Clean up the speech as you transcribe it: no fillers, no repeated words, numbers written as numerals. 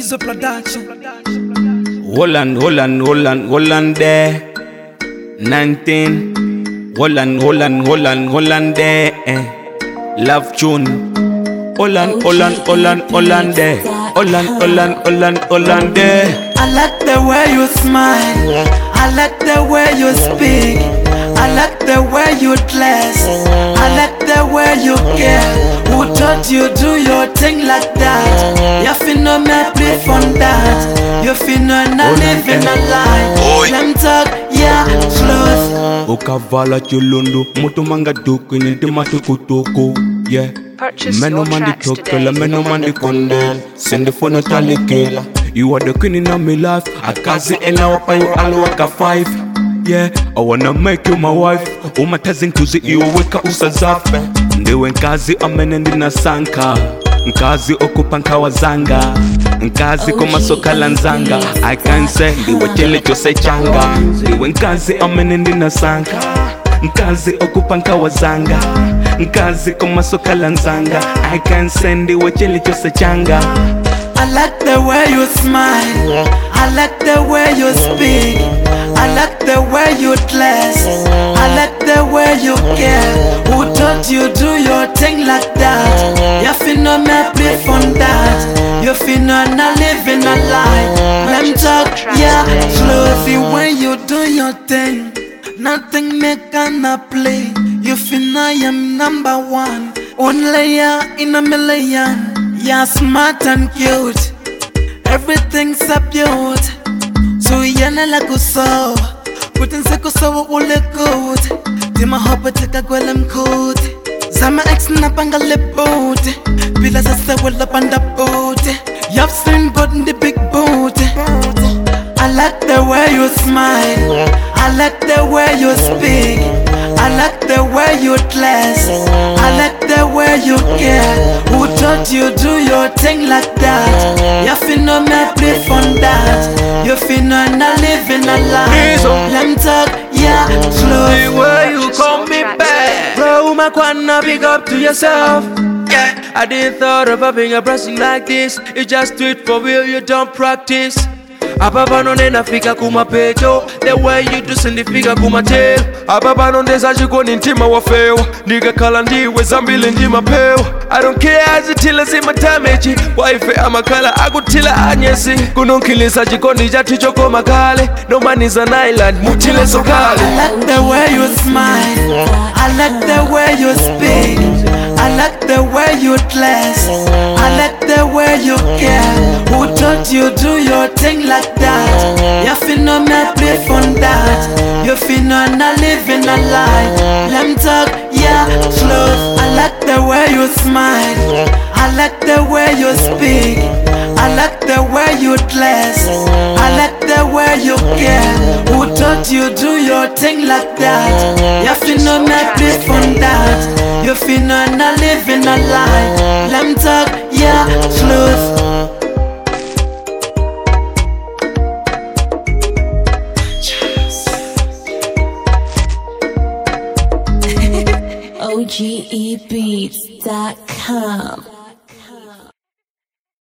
Mizo Production. Holland there. 19. Holland there. Love tune. Holland there. Holland there. I like the way you smile, I like the way you speak, I like the way you dress, I like the way you care. Who taught you do your thing like that? You feel no me play from that. You feel no not living a lie. Them talk, yeah, close. Okavala chulundo, motomanga duku nintima tukutoko, yeah. Purchase Meno your man tracks the today. talk, meno man the condemn. Send the phone tali killer. You are the queen in my life. I can't see any of you all waka 5. Yeah, I wanna make you my wife. Uma tazi nkuzi iyo weka usazafe. Ndewe nkazi amenendi na sanka. Nkazi okupa nkawa zanga. Nkazi koma soka lanzanga. I can't say ndiwe chele chose changa. Ndiwe nkazi amenendi na sanka. Nkazi okupa nkawa zanga. Nkazi koma soka lanzanga. I can't say ndiwe chele chose changa. I like the way you smile, I like the way you speak, I like the way you dress, I like the way you care. Who taught you do your thing like that? You feel no me play from that. You feel no not living a lie. Them talk, yeah, closely when you do your thing. Nothing make gonna play. You feel I am number one, only in a million. You're smart and cute, everything's so beaut. So yana la kuso, kutin se kuso ule good. Dima hopa teka gwelem good. Zama ex na pangale boot, bila sasa wala panda boot. You've seen but in the big boot. I like the way you smile, I like the way you speak, I like the way you dress, I like the way you care. Who taught you do your thing like that? You feel no me play from that. You feel no not living a lie. Them talk, yeah, close. The way you call me back, bro, my kwana, big up to yourself. Yeah, I didn't thought of having a blessing like this. You just do it for real, you don't practice. Ababa no nena fika kuma pecho. The way you do sindifika kuma tail. Ababa no ndeza jikoni ntima wafewa. Niga kala ndiwe zambili ndima pewa. I don't care azitila zima damage. Waife amakala agutila anyesi. Kununkilisa jikoni jati choko makale. No man is an island, mutile sokale. I like the way you smile, I like the way you speak, I like the way you dress, I like the way you care. Who taught you do your thing like that? You feel no me play from that. You feel no not living a lie. Them talk, yeah, close. I like the way you smile, I like the way you speak, I like the way you dress, I like the way you care. Who taught you do your thing like that? You feel no me play from that. You feel no not living a lie. Them talk, yeah, close. OGEbeats.com